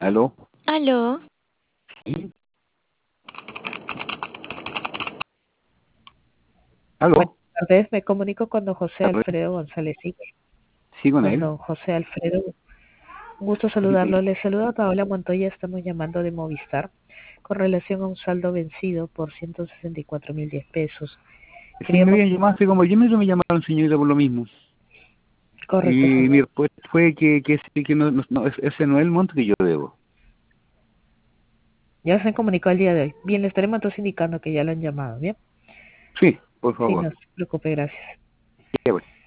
¿Aló? Aló, ¿Sí? Buenas ¿Aló? tardes, me comunico con don José ¿Aló? Alfredo González Sigue. ¿Sí con Con él? don José Alfredo, un gusto Dígame. saludarlo. Le saluda Paola Montoya, estamos llamando de Movistar con relación a un saldo vencido por 164.010 pesos. Es que me Queríamos, habían llamado hace como 10 minutos, me llamaron señorita por lo mismo. Y correcto, mi señor. respuesta fue que no, ese no es el monto que yo debo. Ya se comunicó el día de hoy. Bien, le estaremos entonces indicando que ya lo han llamado, ¿bien? Sí, por Sí, no favor. se preocupe, gracias. Ya, pues.